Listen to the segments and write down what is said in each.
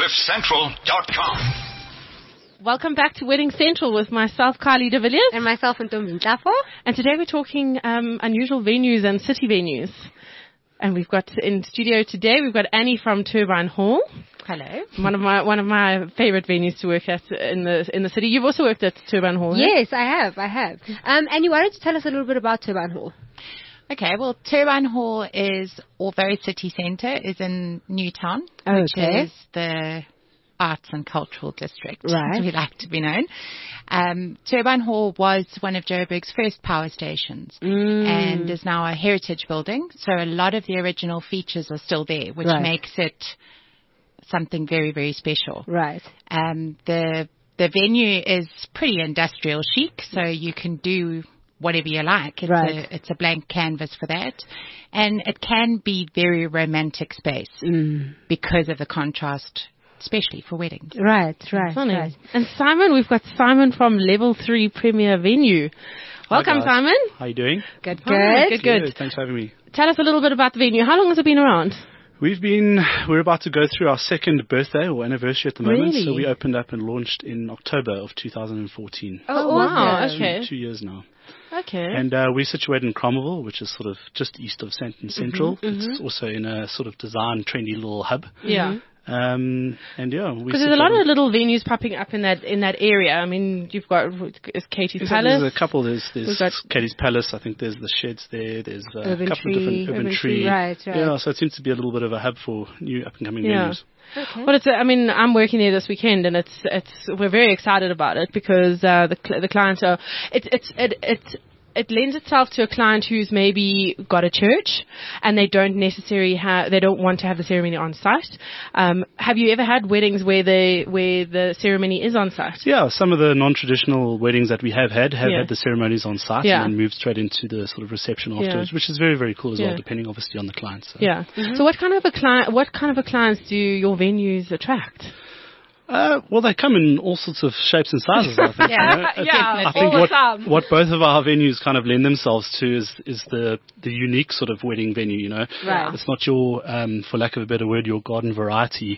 CliffCentral.com. Welcome back to Wedding Central with myself, Kylie de Villiers. And myself, Ntombi Nhlapho. And today we're talking unusual venues and city venues. And we've got in studio today, we've got Annie from Turbine Hall. Hello. One of my favorite venues to work at in the city. You've also worked at Turbine Hall, Yes, I have. Annie, why don't you tell us a little bit about Turbine Hall? Okay, well, Turbine Hall although city centre, is in Newtown, which is the arts and cultural district, as we like to be known. Turbine Hall was one of Joburg's first power stations and is now a heritage building. So a lot of the original features are still there, which makes it something very, very special. Right. The venue is pretty industrial chic, so you can do whatever you like. It's a blank canvas for that. And it can be very romantic space because of the contrast, especially for weddings. Right. And Simon, we've got Simon from Level 3 Premier Venue. Welcome, Simon. How are you doing? Good. Thanks for having me. Tell us a little bit about the venue. How long has it been around? We're about to go through our second birthday or anniversary at the moment. Really? So we opened up and launched in October of 2014. Oh, wow. Okay. 2 years now. Okay. And we're situated in Cromwell, which is sort of just east of Sandton Central. It's also in a sort of design trendy little hub. Yeah. Because there's a lot of little venues popping up in that area. I mean, you've got Katie's Palace. There's a couple. There's Katie's Palace. I think there's the Sheds there. There's a couple of different Urban Tree. Right. Yeah, so it seems to be a little bit of a hub for new up and coming venues. Okay. Well, I'm working there this weekend, and we're very excited about it because the clients are. It lends itself to a client who's maybe got a church and they don't want to have the ceremony on site. Have you ever had weddings where the ceremony is on site? Yeah, some of the non-traditional weddings that we have had the ceremonies on site and then moved straight into the sort of reception afterwards, which is very, very cool as well, depending obviously on the client. So. Yeah. So what kind of a clients do your venues attract? Well, they come in all sorts of shapes and sizes, I think. I think what both of our venues kind of lend themselves to is the unique sort of wedding venue, you know. Right. It's not your, for lack of a better word, your garden variety,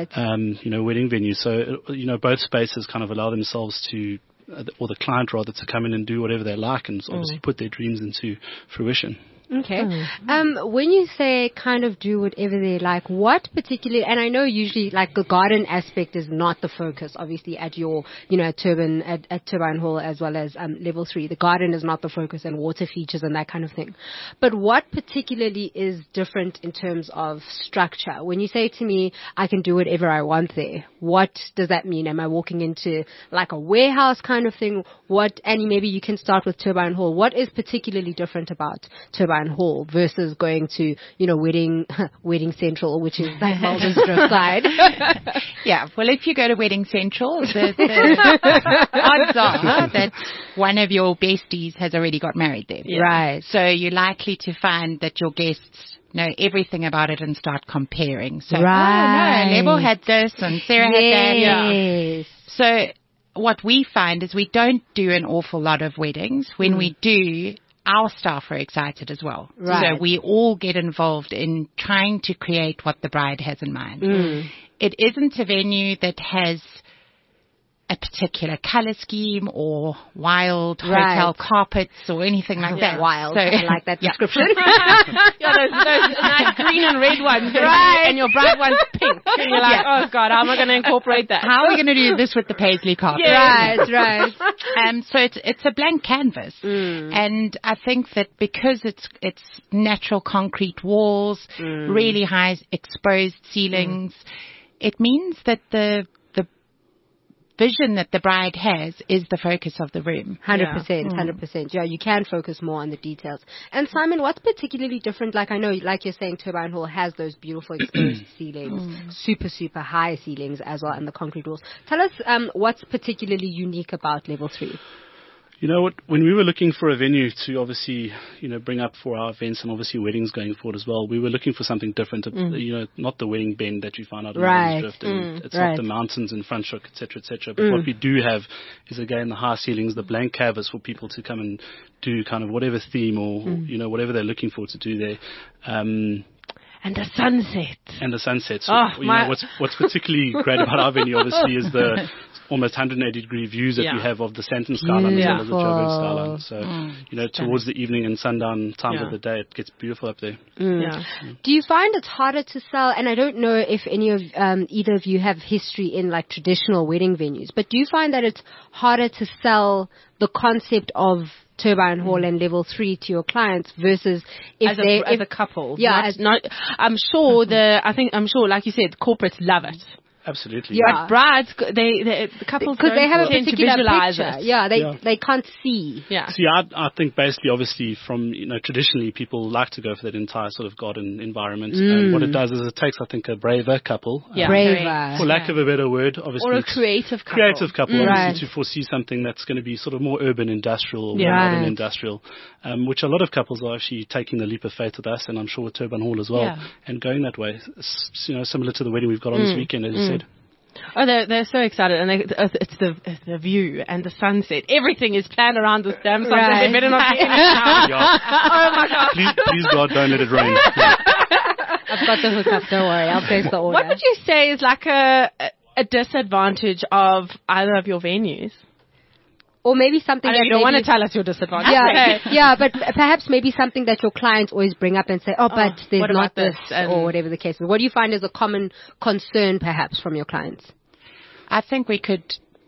wedding venue. So, both spaces kind of allow themselves to, or the client rather, to come in and do whatever they like and obviously put their dreams into fruition. Okay. When you say kind of do whatever they like, what particularly, and I know usually like the garden aspect is not the focus, obviously at your, at Turbine Hall as well as Level 3. The garden is not the focus and water features and that kind of thing. But what particularly is different in terms of structure? When you say to me, I can do whatever I want there, what does that mean? Am I walking into like a warehouse kind of thing? Annie, maybe you can start with Turbine Hall. What is particularly different about Turbine Hall versus going to, Wedding Central, which is like Walden's side? Yeah, well, if you go to Wedding Central, the odds are that one of your besties has already got married there. Yeah. Right. So you're likely to find that your guests know everything about it and start comparing. So, Level had this and Sarah had that. Yes. So what we find is we don't do an awful lot of weddings. When we do, our staff are excited as well. Right. So we all get involved in trying to create what the bride has in mind. It isn't a venue that has a particular color scheme or wild hotel carpets or anything like that. Wild. So, I like that description. those nice green and red ones. Right. And your bride one's pink. And you're like, oh God, how am I going to incorporate that? How are we going to do this with the paisley carpet? Right. So it's a blank canvas. And I think that because it's natural concrete walls, really high exposed ceilings, it means that the vision that the bride has is the focus of the room. 100%. Yeah, you can focus more on the details. And Simon, what's particularly different? Like I know, like you're saying, Turbine Hall has those beautiful exposed ceilings, super, super high ceilings as well, and the concrete walls. Tell us what's particularly unique about Level 3. You know what? When we were looking for a venue to obviously, bring up for our events and obviously weddings going forward as well, we were looking for something different. Not the wedding bend that you find out in Ravens Drift, and it's not the mountains in Franschhoek, etc., etc. But what we do have is again the high ceilings, the blank canvas for people to come and do kind of whatever theme or whatever they're looking for to do there. And the sunset. And the sunsets. Oh, what's particularly great about our venue, obviously, is the almost 180-degree views that we have of the Sandton skyline as well as the Joburg skyline. So, towards the evening and sundown times of the day, it gets beautiful up there. Do you find it's harder to sell? And I don't know if either of you have history in like traditional wedding venues, but do you find that it's harder to sell the concept of Turbine Hall and Level 3 to your clients versus if as a couple? Yeah, I'm sure, like you said, corporates love it. Absolutely. Yeah. But brides, the couples because they have a tend particular to visualize picture. it. Yeah, they can't see. Yeah. See, I think basically, obviously, from traditionally, people like to go for that entire sort of garden environment. And what it does is it takes, I think, a braver couple, braver, for lack of a better word, obviously, or a creative couple, obviously, to foresee something that's going to be sort of more urban industrial, or more modern industrial, which a lot of couples are actually taking the leap of faith with us, and I'm sure with Turbine Hall as well, and going that way. Similar to the wedding we've got on this weekend, as you said. Oh, they're so excited, and it's the view and the sunset. Everything is planned around this damn sunset. Right. They better not be in it now. Oh my God! Please God, don't let it rain. I've got the hookup. Don't worry, I'll place the order. What would you say is like a disadvantage of either of your venues? Or maybe something that you don't want to tell us your disadvantage. Yeah, but perhaps maybe something that your clients always bring up and say, but there's not this, or whatever the case is. What do you find is a common concern, perhaps, from your clients? I think we could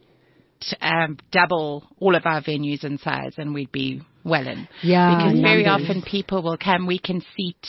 double all of our venues in size and we'd be well in. Yeah. Because very often people will come, we can seat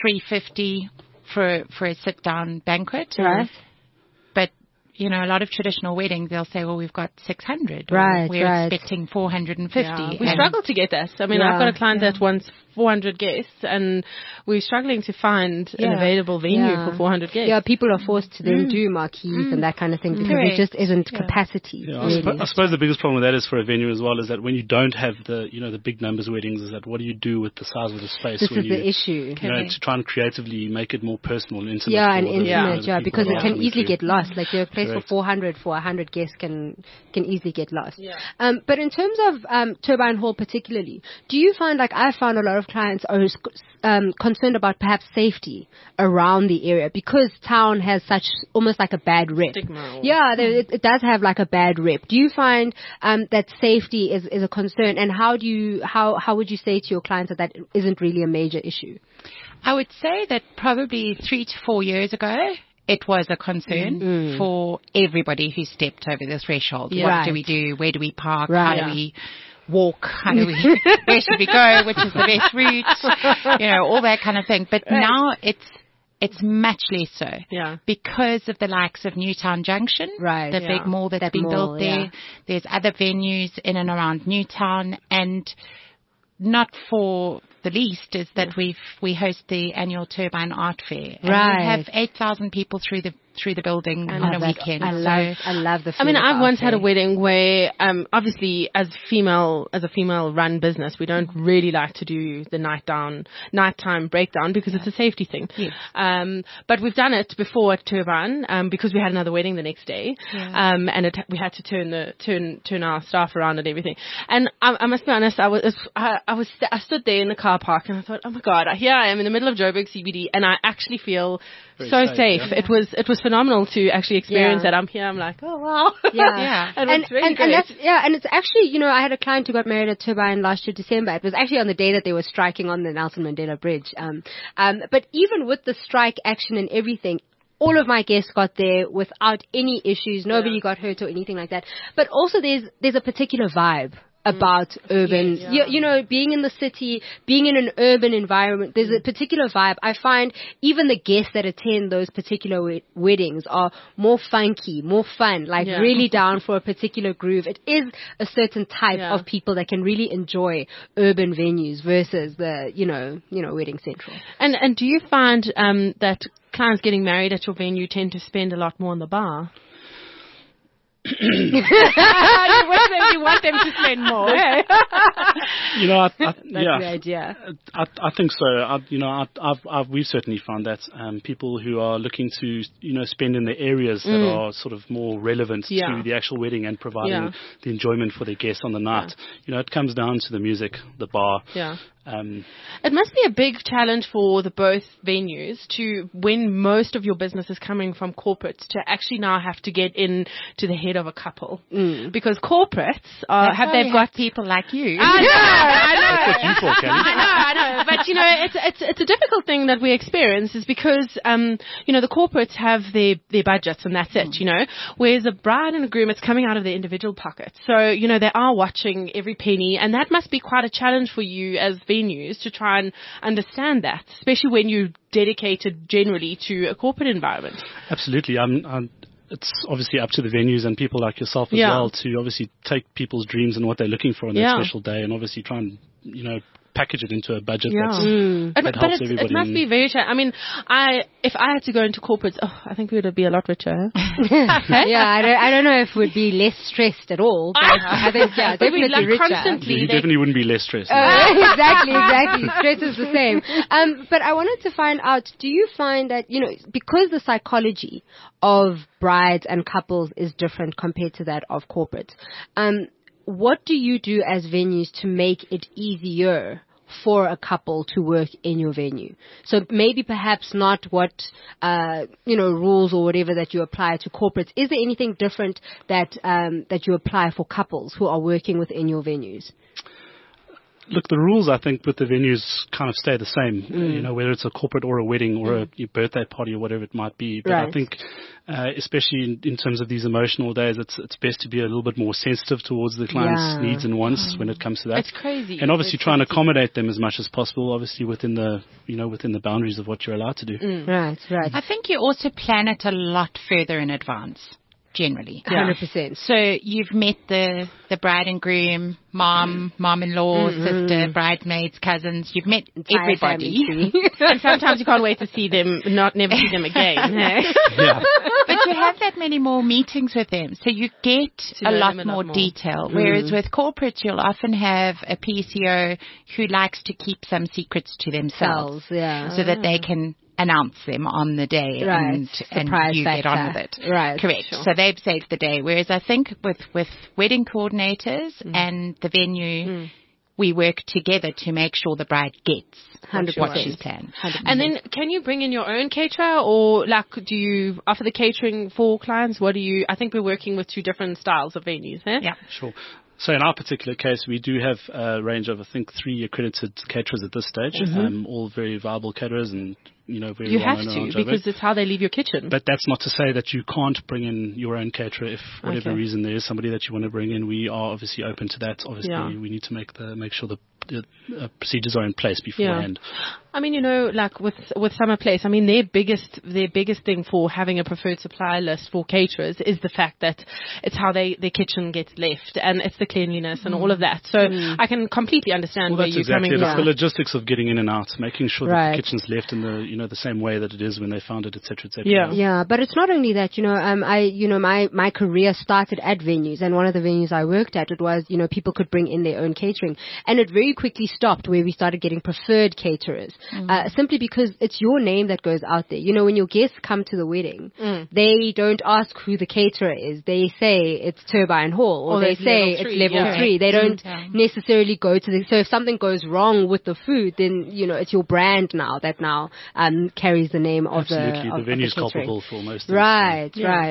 350 for a sit-down banquet. Right. But a lot of traditional weddings, they'll say, well, we've got 600. Right, we're expecting 450. Yeah. We struggle to get that. I mean, I've got a client that wants 400 guests, and we're struggling to find an available venue for 400 guests. Yeah, people are forced to then do marquees and that kind of thing because there just isn't capacity. Yeah, really. I suppose the biggest problem with that is for a venue as well is that when you don't have the big numbers weddings, is that what do you do with the size of the space? This is the issue. To try and creatively make it more personal and intimate. Yeah, and intimate, because it can easily get lost. Like your place for 400 for 100 guests can easily get lost. Yeah. But in terms of Turbine Hall particularly, do you find, like I found a lot of clients are concerned about perhaps safety around the area because town has such almost like a bad rep. Stigma. Yeah, it does have like a bad rep. Do you find that safety is a concern, and how would you say to your clients that isn't really a major issue? I would say that probably 3 to 4 years ago, it was a concern for everybody who stepped over the threshold. Yeah. What do we do? Where do we park? How do we walk? How do we, where should we go? Which is the best route? All that kind of thing. But now it's much less so. Yeah. Because of the likes of Newtown Junction. Right. The big mall that's been built there. Yeah. There's other venues in and around Newtown, and not for the least is that we host the annual Turbine Art Fair. And we have 8,000 people through the building on a weekend. I love the. I mean, I've once had a wedding where, obviously, as a female-run business, we don't really like to do the nighttime breakdown because it's a safety thing. Yes. But we've done it before at Turbine because we had another wedding the next day, and we had to turn our staff around and everything. And I must be honest, I stood there in the car park and I thought, oh my God, here I am in the middle of Joburg CBD, and I actually feel so safe. Yeah. It was phenomenal to actually experience that. I'm here. I'm like, oh wow. Yeah. And it's really great. And it's actually, I had a client who got married at Turbine last year, December. It was actually on the day that they were striking on the Nelson Mandela Bridge. But even with the strike action and everything, all of my guests got there without any issues. Nobody got hurt or anything like that. But also there's a particular vibe about urban, being in the city, being in an urban environment. There's a particular vibe. I find even the guests that attend those particular weddings are more funky, more fun, really down for a particular groove. It is a certain type of people that can really enjoy urban venues versus the, wedding central. And do you find that clients getting married at your venue tend to spend a lot more on the bar? You want them to spend more. That's the idea. I think so. We've certainly found that people who are looking to spend in the areas that are sort of more relevant to the actual wedding and providing the enjoyment for their guests on the night. It comes down to the music, the bar. Yeah. It must be a big challenge for the both venues to, when most of your business is coming from corporates, to actually now have to get in to the head of a couple. Because corporates they've got people like you. I know. That's what you thought, Kelly. I know. But it's a difficult thing that we experience is because the corporates have their budgets and that's it. Whereas a bride and a groom, it's coming out of their individual pockets. So they are watching every penny, and that must be quite a challenge for you as venues to try and understand that, especially when you're dedicated generally to a corporate environment. Absolutely. It's obviously up to the venues and people like yourself as well to obviously take people's dreams and what they're looking for on that special day, and obviously try and package it into a budget that helps everybody. It must be very challenging. I mean, if I had to go into corporates, I think we would be a lot richer. I don't know if we'd be less stressed at all. But I think definitely richer. Constantly, you definitely wouldn't be less stressed. Exactly. Stress is the same. But I wanted to find out, do you find that, because the psychology of brides and couples is different compared to that of corporates, what do you do as venues to make it easier for a couple to work in your venue? So maybe perhaps not what, rules or whatever that you apply to corporates. Is there anything different that you apply for couples who are working within your venues? Look, the rules, I think, with the venues kind of stay the same, whether it's a corporate or a wedding or a birthday party or whatever it might be. But I think, especially in terms of these emotional days, it's best to be a little bit more sensitive towards the client's needs and wants when it comes to that. It's crazy. And obviously try and accommodate them as much as possible, obviously within the boundaries of what you're allowed to do. Right. I think you also plan it a lot further in advance. Generally. 100%. So you've met the bride and groom, mom-in-law, sister, bridesmaids, cousins. You've met everybody. And sometimes you can't wait to see them, never see them again. But you have that many more meetings with them. So you get a lot more detail. Whereas with corporates, you'll often have a PCO who likes to keep some secrets to themselves. So that they can announce them on the day and you get on with it. Right. Correct. Sure. So they've saved the day. Whereas I think with wedding coordinators and the venue, we work together to make sure the bride gets 100%. What she's planned. 100%. And then can you bring in your own caterer, or do you offer the catering for clients? I think we're working with two different styles of venues. Yeah. Sure. So in our particular case, we do have a range of, I think, 3 accredited caterers at this stage, all very viable caterers and, very you well have known to, because it's how they leave your kitchen. But that's not to say that you can't bring in your own caterer if whatever reason there is somebody that you want to bring in. We are obviously open to that. Obviously, we need to make sure the procedures are in place beforehand. I mean, like with Summer Place, I mean, their biggest thing for having a preferred supplier list for caterers is the fact that it's how their kitchen gets left, and it's the cleanliness and all of that. So I can completely understand where you're coming from. It's the logistics of getting in and out, making sure that the kitchen's left in the same way that it is when they found it, etc., etc. Yeah, but it's not only that. My career started at venues, and one of the venues I worked at, it was people could bring in their own catering, and it very quickly stopped where we started getting preferred caterers. Simply because it's your name that goes out there. When your guests come to the wedding, they don't ask who the caterer is. They say it's Turbine Hall, or they say it's level 3. They don't necessarily go to so if something goes wrong with the food, then, it's your brand now that carries the name of the venue's culpable for most of Right.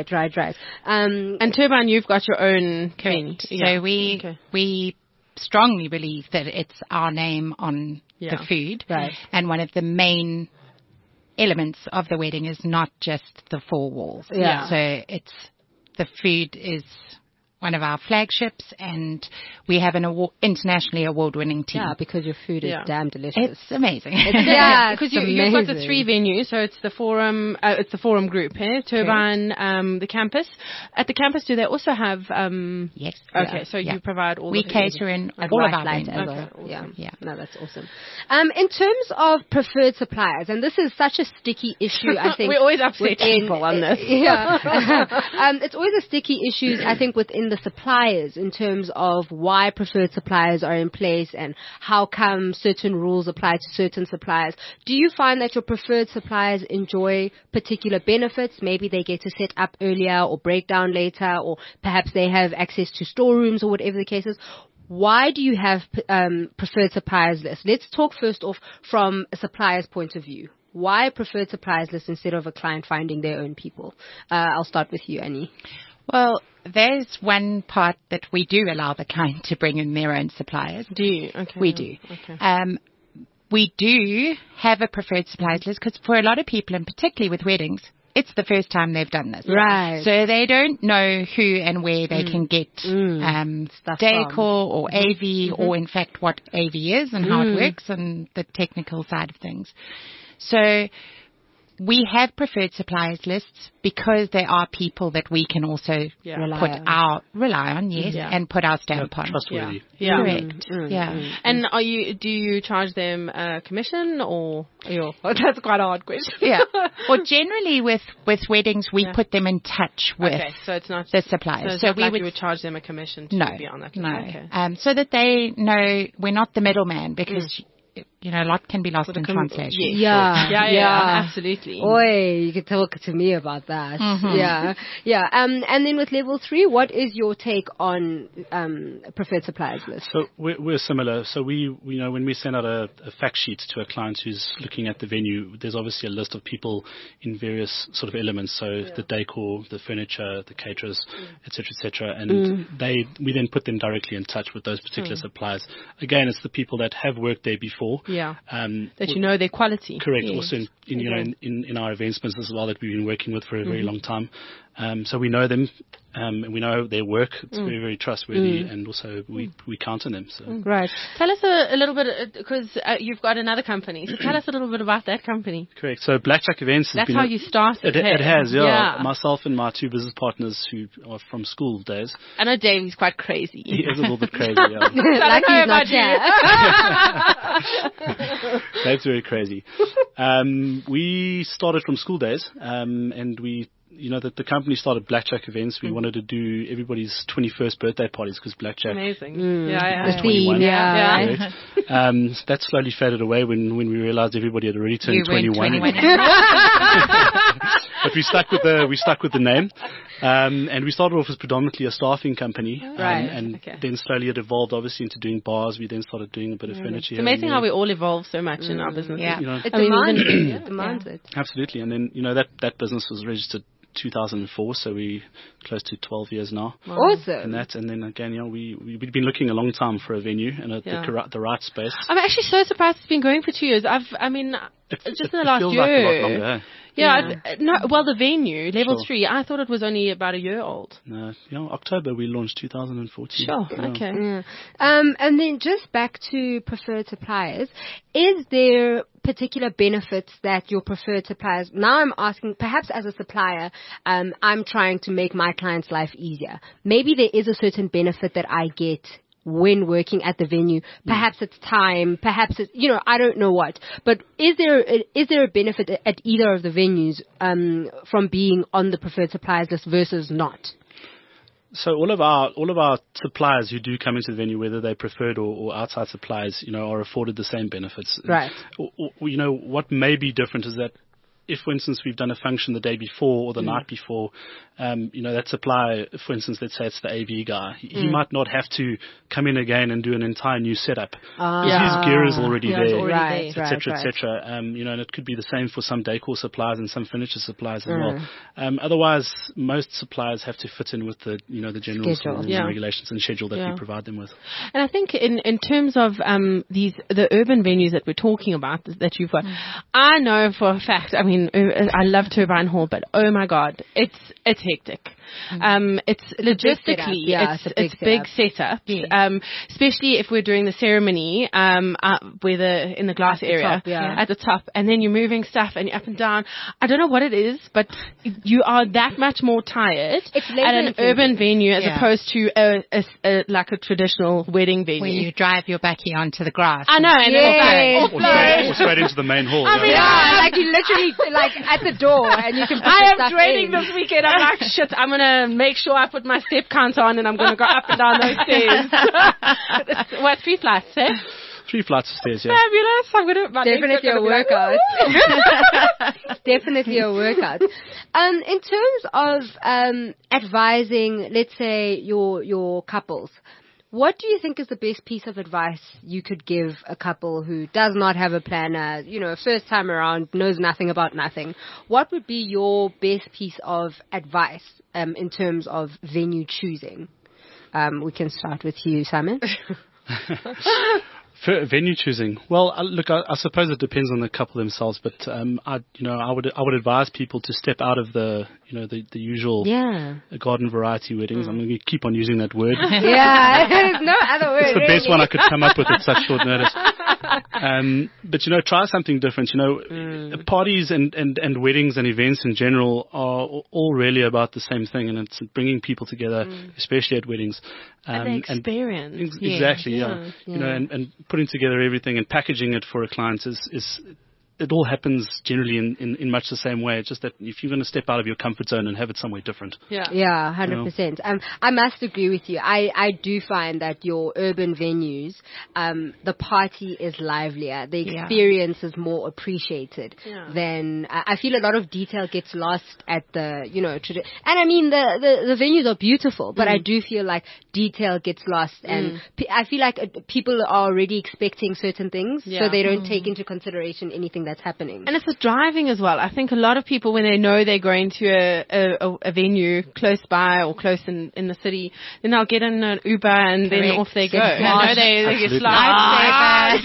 And Turbine, you've got your own venue. So we strongly believe that it's our name on the food. Right. And one of the main elements of the wedding is not just the 4 walls. Yeah. So the food is one of our flagships, and we have an internationally award-winning team. Yeah, because your food is damn delicious. It's amazing. Because you've got the 3 venues, so it's the Forum, Group, Turbine, the campus. At the campus, do they also have? Yes. Okay, so you provide all. We cater in all of our venues. Awesome. Yeah. No, that's awesome. In terms of preferred suppliers, and this is such a sticky issue, I think. We always upset people on this. Yeah. It's always a sticky issue, I think, within the suppliers in terms of why preferred suppliers are in place and how come certain rules apply to certain suppliers. Do you find that your preferred suppliers enjoy particular benefits? Maybe they get to set up earlier or break down later, or perhaps they have access to storerooms or whatever the case is. Why do you have preferred suppliers list? Let's talk first off from a supplier's point of view. Why a preferred suppliers list instead of a client finding their own people? I'll start with you, Annie. Well, there's one part that we do allow the client to bring in their own suppliers. Do you? Okay. We do. Okay. We do have a preferred suppliers list because for a lot of people, and particularly with weddings, it's the first time they've done this. Right. So they don't know who and where they can get decor or AV or in fact what AV is and how it works and the technical side of things. So we have preferred suppliers lists because there are people that we can also rely on, and put our stamp on. Trustworthy. Yeah. Correct. And do you charge them a commission or? That's quite a hard question. Well, generally with weddings we put them in touch with so it's not the suppliers. So we would charge them a commission to be on that. No. Okay. So that they know we're not the middleman because. A lot can be lost in translation. Yeah, absolutely. Oi, you can talk to me about that. Yeah. And then with level 3, what is your take on preferred suppliers list? So we're similar. So we when we send out a fact sheet to a client who's looking at the venue, there's obviously a list of people in various sort of elements. So the decor, the furniture, the caterers, etc., and we then put them directly in touch with those particular suppliers. Again, it's the people that have worked there before. Yeah. That you know their quality. Correct. Yes. Also in our events business as well that we've been working with for a very long time. So we know them, and we know their work. It's very, very trustworthy, and also we count on them. So. Right. Tell us a little bit, because you've got another company. So tell us a little bit about that company. Correct. So Blackjack Events has been... That's how you started. It has, yeah. Myself and my 2 business partners who are from school days. I know Davey's quite crazy. He is a little bit crazy, yeah. Like he's not here. Dave's very crazy. We started from school days, and we... that the company started Blackjack Events. We wanted to do everybody's 21st birthday parties because Blackjack. Amazing. Was 21. That slowly faded away when we realized everybody had already turned 21. But we stuck with the name. And we started off as predominantly a staffing company. Then slowly it evolved obviously into doing bars. We then started doing a bit of furniture. It's amazing how we all evolve so much in our business. Yeah. It demands it. Absolutely. And then, that business was registered 2004, so we close to 12 years now. Wow. Awesome. And then again, we've been looking a long time for a venue and the right space. I'm actually so surprised it's been going for 2 years. Just in the last feels year. Like a lot longer. The venue, level 3, I thought it was only about a year old. No, October we launched 2014. Sure, okay. Yeah. And then just back to preferred suppliers, is there particular benefits that your preferred suppliers, now I'm asking, perhaps as a supplier, I'm trying to make my client's life easier. Maybe there is a certain benefit that I get when working at the venue. Perhaps it's time, perhaps it's, I don't know what. But is there a benefit at either of the venues from being on the preferred suppliers list versus not? So all of our suppliers who do come into the venue, whether they're preferred or outside suppliers, are afforded the same benefits. Right. What may be different is that if, for instance, we've done a function the day before or the night before, that supplier, for instance, let's say it's the AV guy, he might not have to come in again and do an entire new setup. His gear is already there, etc., etc. And it could be the same for some decor suppliers and some furniture suppliers as well. Otherwise, most suppliers have to fit in with the general rules and regulations and schedule that we provide them with. And I think in terms of the urban venues that we're talking about that you've got, I know for a fact. I love Turbine Hall, but oh my God, it's hectic. It's logistically, it's big setup. Especially if we're doing the ceremony, in the glass area at the top, and then you're moving stuff and you're up and down. I don't know what it is, but you are that much more tired at an urban venue as opposed to like a traditional wedding venue. Where you drive your bakkie onto the grass. I know, and it's like, or straight into the main hall. I mean, like you literally like at the door, and you can. I am dreading this weekend. I'm like, shit. I'm gonna make sure I put my step counter on, and I'm gonna go up and down those stairs. What, 3 flights, eh? 3 flights of stairs, yeah. Fabulous. I'm gonna definitely a workout. Definitely a workout. In terms of advising, let's say your couples, what do you think is the best piece of advice you could give a couple who does not have a planner, first time around, knows nothing about nothing? What would be your best piece of advice in terms of venue choosing? We can start with you, Simon. For venue choosing, well, look, I suppose it depends on the couple themselves, but I would advise people to step out of the usual garden variety weddings. I'm going to keep on using that word. There's no other word. It's the best one I could come up with at such short notice. But try something different. Parties and weddings and events in general are all really about the same thing, and it's bringing people together, especially at weddings. And the experience. Exactly, yeah. And putting together everything and packaging it for a client is it all happens generally in much the same way. It's just that if you're going to step out of your comfort zone and have it somewhere different. Yeah, 100%. I must agree with you. I do find that your urban venues, the party is livelier. The experience is more appreciated than, I feel a lot of detail gets lost at the, and I mean, the venues are beautiful, but I do feel like detail gets lost, and I feel like people are already expecting certain things, so they don't take into consideration anything that's happening. And it's the driving as well. I think a lot of people, when they know they're going to a venue close by or close in the city, then they'll get in an Uber and then off they go. They get slide.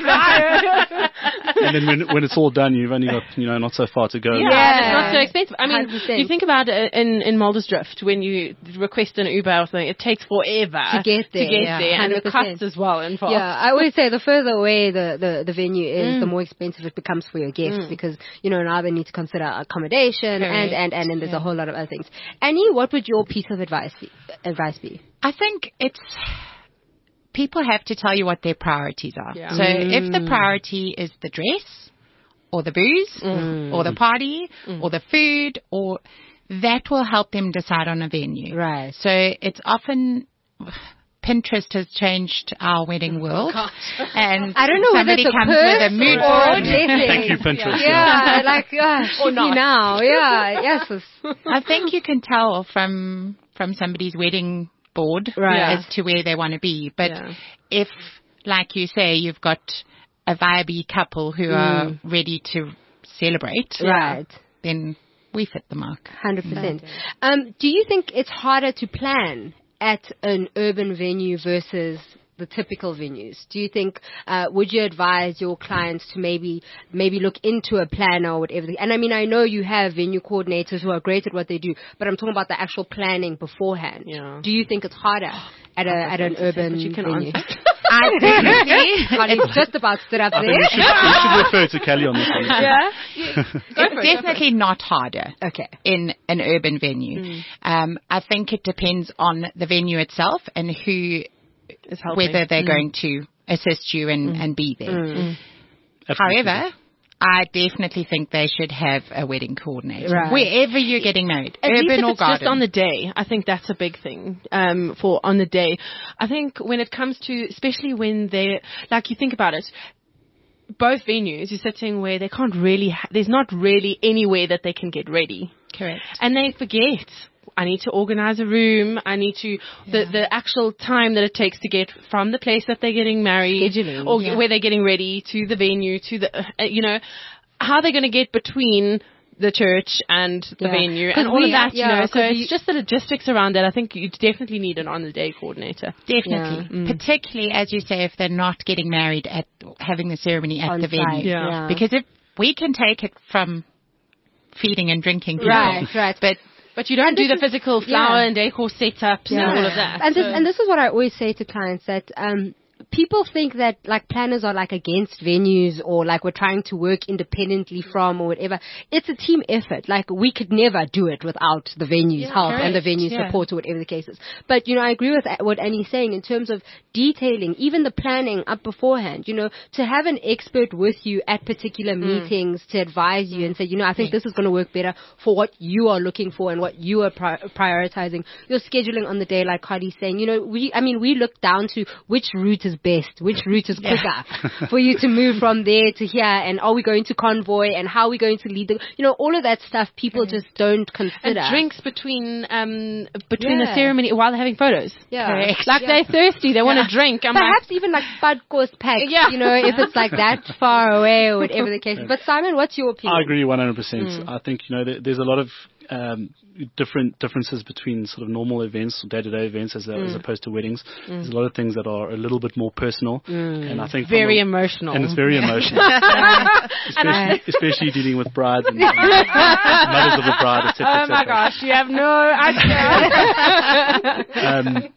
And then when it's all done, you've only got not so far to go. Yeah, and it's not so expensive. I mean, 100%. You think about it in Muldersdrift, when you request an Uber or something, it takes forever to get there, and the cost as well involved. Yeah, I always say the further away the venue is, the more expensive it becomes for your guests, because now they need to consider accommodation and then there's a whole lot of other things. Annie, what would your piece of advice be? I think people have to tell you what their priorities are. Yeah. So if the priority is the dress or the booze or the party or the food, or that will help them decide on a venue. Right. So it's often Pinterest has changed our wedding world. And I don't know somebody whether comes with a mood board. Thank you, Pinterest. Yeah, like, or not now. Yeah, yes. I think you can tell from somebody's wedding board as to where they want to be. But if, like you say, you've got a vibey couple who are ready to celebrate, then we fit the mark. 100%. Do you think it's harder to plan at an urban venue versus the typical venues? Do you think, would you advise your clients to maybe look into a planner or whatever? And I mean, I know you have venue coordinators who are great at what they do, but I'm talking about the actual planning beforehand. Yeah. Do you think it's harder at an urban venue? I definitely. It's just about stood up there. We should refer to Kelly on this one. Yeah. It's definitely not harder. Okay. In an urban venue. I think it depends on the venue itself and who is helping, whether they're going to assist you and be there. However, I definitely think they should have a wedding coordinator wherever you're getting married, at urban or garden. Just on the day, I think that's a big thing. For on the day, I think when it comes to, especially when they're like, you think about it, both venues you're sitting where they can't really, there's not really anywhere that they can get ready. Correct. And they forget, I need to organize a room. I need to, the actual time that it takes to get from the place that they're getting married or where they're getting ready to the venue, to the, how they're going to get between the church and the venue and all of that, So it's just the logistics around that. I think you definitely need an on-the-day coordinator. Definitely. Yeah. Particularly, as you say, if they're not getting married at having the ceremony at the venue. Yeah. Because if we can take it from feeding and drinking people. Right. But But you don't do the physical flower and decor setups and all of that. And this is what I always say to clients, that people think that like planners are like against venues, or like we're trying to work independently from or whatever. It's a team effort. Like we could never do it without the venue's help and the venue support, or whatever the case is. But I agree with what Annie's saying in terms of detailing, even the planning up beforehand. To have an expert with you at particular meetings to advise you and say, I think this is going to work better for what you are looking for and what you are prioritizing. Your scheduling on the day, like Cardi's saying, we look down to which route is best, which route is quicker for you to move from there to here, and are we going to convoy, and how are we going to lead all of that stuff people just don't consider. And drinks between the ceremony while they're having photos. Like they're thirsty, they want to drink. Perhaps even like Bud course pack, if it's like that far away or whatever the case. But Simon, what's your opinion? I agree 100%. I think, there's a lot of differences between sort of normal events or day-to-day events as opposed to weddings. There's a lot of things that are a little bit more personal, and I think very emotional. And it's very emotional, especially dealing with brides and mothers of the bride, etc. Oh my gosh, you have no idea.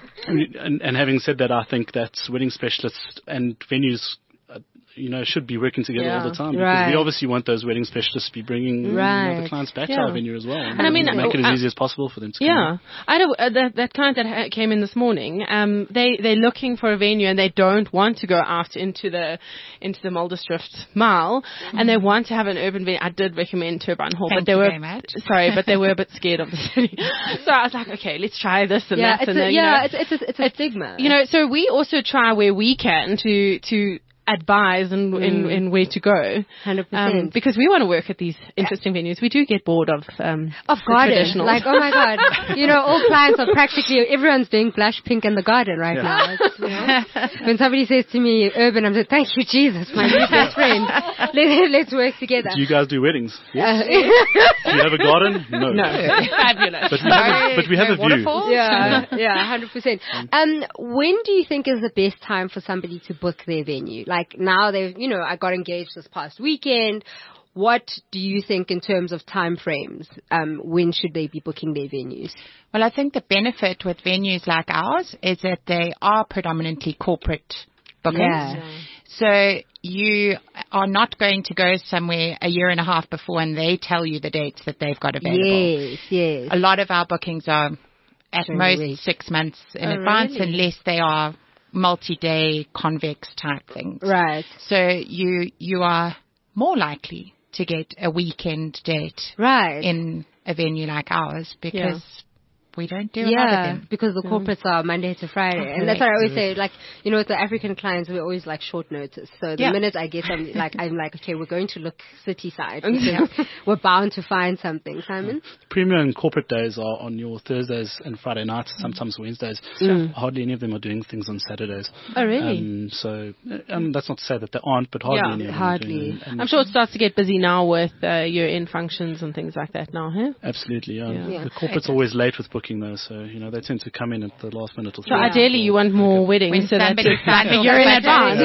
And having said that, I think that wedding specialists and venues should be working together all the time, because we obviously want those wedding specialists to be bringing the clients back to our venue as well, and make it as easy as possible for them to come. I know that client that came in this morning, they're looking for a venue and they don't want to go out into the Muldersdrift Mall, and they want to have an urban venue. I did recommend Turbine Hall, but they were a bit scared of the city. So I was like, okay, let's try this and that. It's a stigma. So we also try where we can to advise in where to go. 100%. Because we want to work at these interesting venues. We do get bored of garden. Like, oh my God. All clients are practically, everyone's doing Blush Pink in the garden right now. When somebody says to me, urban, I'm like, thank you, Jesus, my new best friend. Let's work together. Do you guys do weddings? Yes. Do you have a garden? No. Fabulous. But we have a view. Yeah, 100%. When do you think is the best time for somebody to book their venue? Like now I got engaged this past weekend. What do you think in terms of time frames? When should they be booking their venues? Well, I think the benefit with venues like ours is that they are predominantly corporate bookings. Yeah. So you are not going to go somewhere a year and a half before and they tell you the dates that they've got available. Yes. A lot of our bookings are at most 6 months in advance, unless they are multi-day convex type things. Right. So you are more likely to get a weekend date in a venue like ours, because we don't do a lot of them. Because the corporates are Monday to Friday. And that's what I always say, like, with the African clients, we're always like short notice. So the minute I get something, I'm like, okay, we're going to look city side. We're bound to find something. Simon? Premier and corporate days are on your Thursdays and Friday nights, sometimes Wednesdays. Hardly any of them are doing things on Saturdays. Oh, really? So that's not to say that they aren't, but hardly any of them are doing. I'm sure it starts to get busy now with year-end functions and things like that now, huh? Absolutely, The corporate's always late with booking though, so they tend to come in at the last minute or so. So ideally you want more weddings so that you're in advance.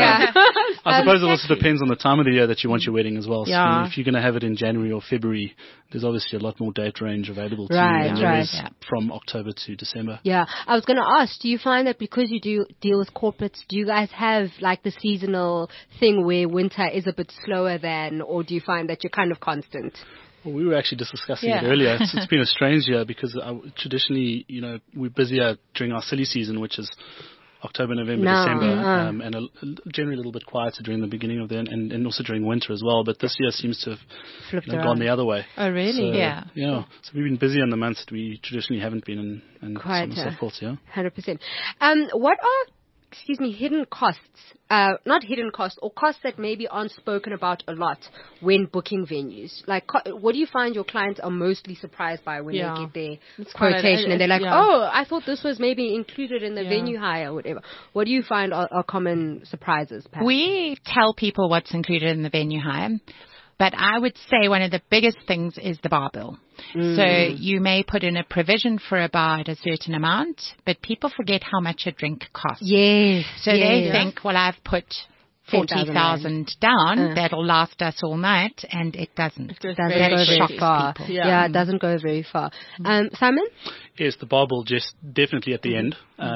I suppose it also depends on the time of the year that you want your wedding as well. So if you're going to have it in January or February, there's obviously a lot more date range available to you than there is from October to December. Yeah, I was going to ask, do you find that because you do deal with corporates, do you guys have like the seasonal thing where winter is a bit slower than, or do you find that you're kind of constant? Well, we were actually just discussing it earlier. It's been a strange year because traditionally, we're busier during our silly season, which is October, November, December, and generally a little bit quieter during the beginning of the and also during winter as well. But this year seems to have gone the other way. Oh, really? So, yeah. So we've been busy in the months that we traditionally haven't been, and so on and so forth. 100%. What are hidden costs, not hidden costs, or costs that maybe aren't spoken about a lot when booking venues? Like, what do you find your clients are mostly surprised by when they get their quotation and they're like, oh, I thought this was maybe included in the venue hire or whatever. What do you find are common surprises, perhaps? We tell people what's included in the venue hire. But I would say one of the biggest things is the bar bill. So you may put in a provision for a bar at a certain amount, but people forget how much a drink costs. Yes. So they think, well, I've put 40,000 down, that'll last us all night, and it doesn't. It doesn't go very far. Yeah, it doesn't go very far. Simon? Yes, the bar will just definitely at the end,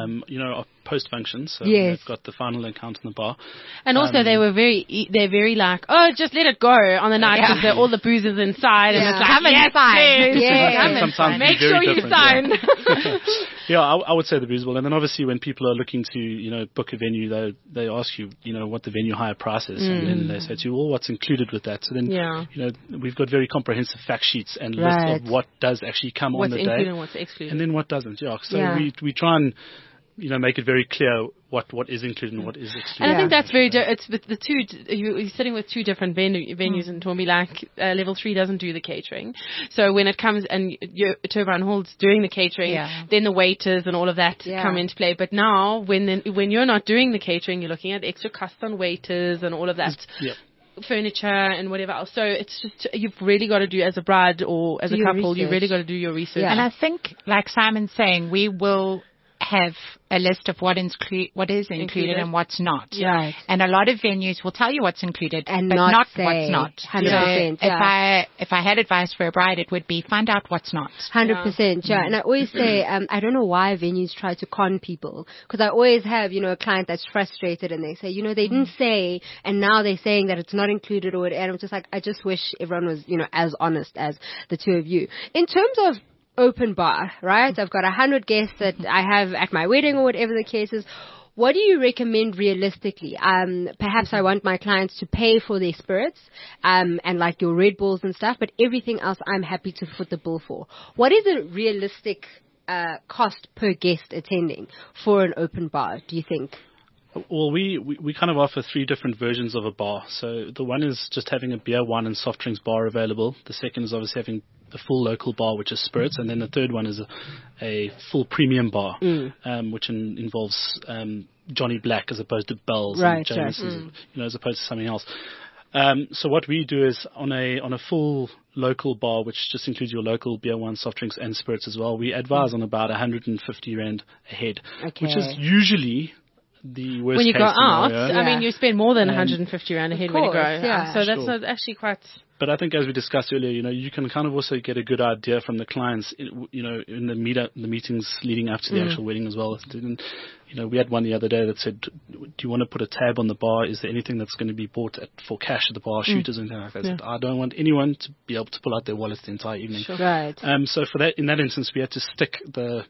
post function. So they've got the final account in the bar. And also they're very like, oh, just let it go on the night because all the booze is inside and it's like, come inside. Sometimes make sure you sign. Yeah, I would say the booze will. And then obviously when people are looking to, book a venue, they ask you, what the venue hire price is. And then they say to you, well, what's included with that? So then, we've got very comprehensive fact sheets and lists of what does actually come on the day. What's included and what's excluded. And then what doesn't, So we try and, make it very clear what is included and what is excluded. And I think that's very, it's with the two, you're sitting with two different venues and Tommy, like, level 3 doesn't do the catering. So when it comes and Turbine Hall's doing the catering, then the waiters and all of that come into play. But now when you're not doing the catering, you're looking at extra costs on waiters and all of that. Furniture and whatever else. So it's just, you've really got to do, as a bride or as a couple, you've really got to do your research. And I think, like Simon's saying, we will have a list of what is included and what's not. Right. And a lot of venues will tell you what's included and but not what's not. 100%. So if I had advice for a bride, it would be find out what's not. 100%. Yeah. And I always say, I don't know why venues try to con people, because I always have, a client that's frustrated and they say, they didn't say, and now they're saying that it's not included or and I'm just like, I just wish everyone was, as honest as the two of you. In terms of open bar, right? I've got 100 guests that I have at my wedding or whatever the case is. What do you recommend realistically? Perhaps I want my clients to pay for their spirits, and like your Red Bulls and stuff, but everything else I'm happy to foot the bill for. What is a realistic cost per guest attending for an open bar, do you think? Well, we kind of offer 3 different versions of a bar. So the one is just having a beer, wine and soft drinks bar available. The second is obviously having a full local bar, which is spirits. And then the third one is a full premium bar, which involves Johnny Black as opposed to Bell's and James, as opposed to something else. So what we do is on a full local bar, which just includes your local beer, wine, soft drinks and spirits as well, we advise on about 150 Rand a head, which is usually the worst when you case go out, scenario. you spend more than 150 Rand a head when you go. So that's not actually quite. But I think, as we discussed earlier, you can kind of also get a good idea from the clients, in the meetings leading up to the actual wedding as well. We had one the other day that said, "Do you want to put a tab on the bar? Is there anything that's going to be bought for cash at the bar, shooters and anything like that?" I said, I don't want anyone to be able to pull out their wallets the entire evening. Sure. Right. So in that instance, we had to stick the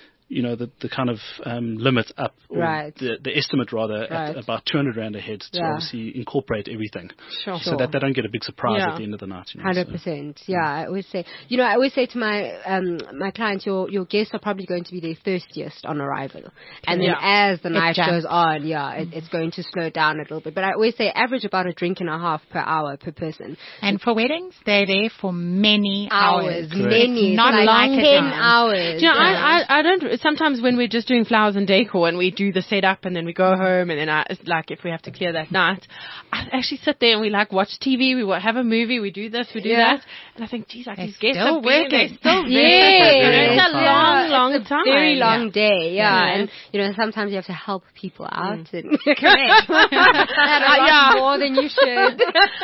kind of limit up, or the estimate rather, at about 200 Rand a head to obviously incorporate everything. So that they don't get a big surprise at the end of the night. 100%. I always say to my clients, your guests are probably going to be their thirstiest on arrival. And then as the night goes on, it's going to slow down a little bit. But I always say average about a drink and a half per hour per person. And for weddings, they're there for many hours. Many. Not like like 10 hours. I don't. Sometimes when we're just doing flowers and decor and we do the setup and then we go home and then if we have to clear that night, I actually sit there and we watch TV, we have a movie, we do this, we do that, and I think, geez, these guests are working. They're still it's a long time. Very long day, and sometimes you have to help people out and correct. more than you should.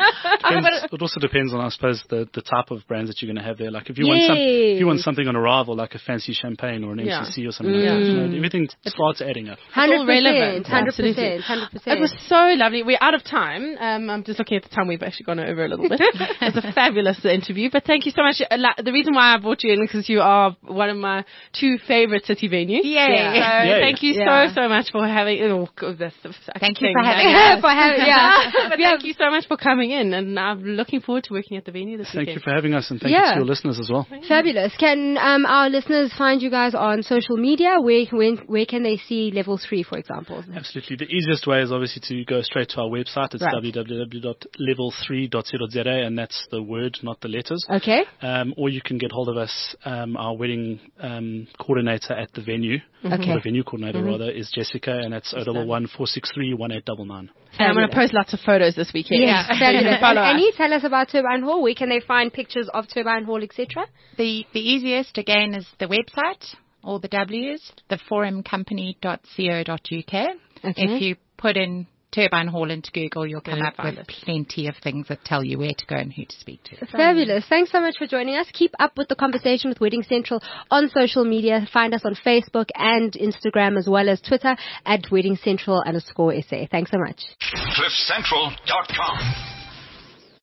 It also depends on, I suppose, the type of brands that you're going to have there. Like if you want something on arrival, like a fancy champagne or an MCC or something like that, everything starts adding up. 100%. 100%. It was so lovely. We're out of time. I'm just looking at the time. We've actually gone over a little bit. It was a fabulous interview, but thank you so much. The reason why I brought you in is because you are one of my 2 favorite city venues. Thank you so much for having. Thank you for having us. But thank you so much for coming in, and I'm looking forward to working at the venue this weekend. Thank you for having us, and thank you to your listeners as well. Fabulous. Can our listeners find you guys on social media? Where can they see Level 3, for example? Absolutely. The easiest way is obviously to go straight to our website. It's www.level3.co.za, and that's the word, not the letters. Okay. Or you can get hold of us. Our wedding coordinator at the venue, or the venue coordinator rather, is Jessica, and that's 011 463 1899. And I'm going to post lots of photos this weekend. Yes, fabulous. And you tell us about Turbine Hall. Where can they find pictures of Turbine Hall, etc.? The easiest, again, is the website, all the W's, theforumcompany.co.uk. If you put in Turbine Hall into Google, you'll come up with plenty of things that tell you where to go and who to speak to. Fabulous. Thanks so much for joining us. Keep up with the conversation with Wedding Central on social media. Find us on Facebook and Instagram as well as Twitter at WeddingCentral_SA. Thanks so much. CliffCentral.com